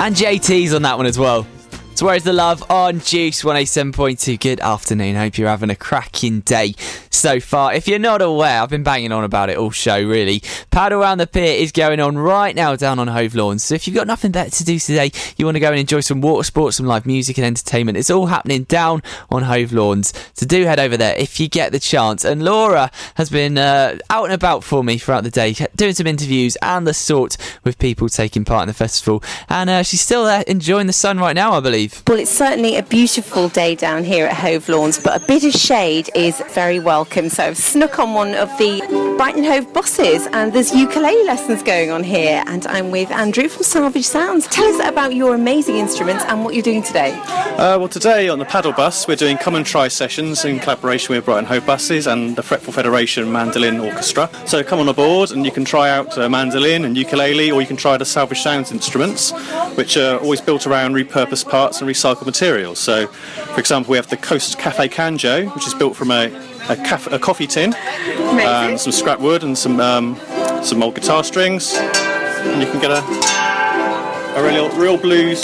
And JT's on that one as well. So where's the love on Juice 107.2? Good afternoon. Hope you're having a cracking day so far. If you're not aware, I've been banging on about it all show, really. Paddle Round the Pier is going on right now down on Hove Lawns. So if you've got nothing better to do today, you want to go and enjoy some water sports, some live music and entertainment, it's all happening down on Hove Lawns. So do head over there if you get the chance. And Laura has been out and about for me throughout the day, doing some interviews and the sort with people taking part in the festival. And she's still there enjoying the sun right now, I believe. Well, it's certainly a beautiful day down here at Hove Lawns, but a bit of shade is very welcome. So I've snuck on one of the Brighton Hove buses, and there's ukulele lessons going on here, and I'm with Andrew from Salvage Sounds. Tell us about your amazing instruments and what you're doing today. Well, today on the paddle bus we're doing Come and Try sessions in collaboration with Brighton Hove Buses and the Fretful Federation Mandolin Orchestra. So come on aboard and you can try out mandolin and ukulele, or you can try the Salvage Sounds instruments, which are always built around repurposed parts and recycled materials. So, for example, we have the Coast Cafe Canjo, which is built from a coffee tin, some scrap wood and some old guitar strings, and you can get a real blues.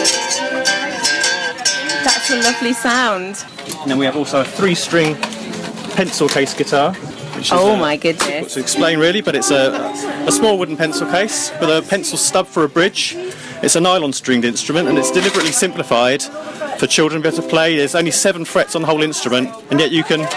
That's a lovely sound. And then we have also a 3-string pencil case guitar. Which is, my goodness. To explain really, but it's a small wooden pencil case with a pencil stub for a bridge. It's a nylon stringed instrument, and it's deliberately simplified for children to be able to play. There's only 7 frets on the whole instrument, and yet you can...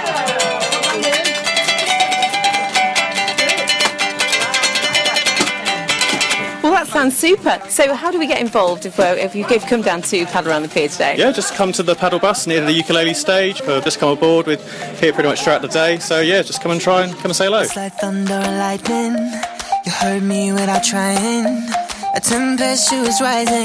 Well, that sounds super. So how do we get involved if you've come down to Paddle Around the Pier today? Yeah, just come to the paddle bus near the ukulele stage. Just come aboard. We're here pretty much throughout the day. So yeah, just come and try and come and say hello. It's like thunder and lightning. You heard me without trying. A tempest was rising.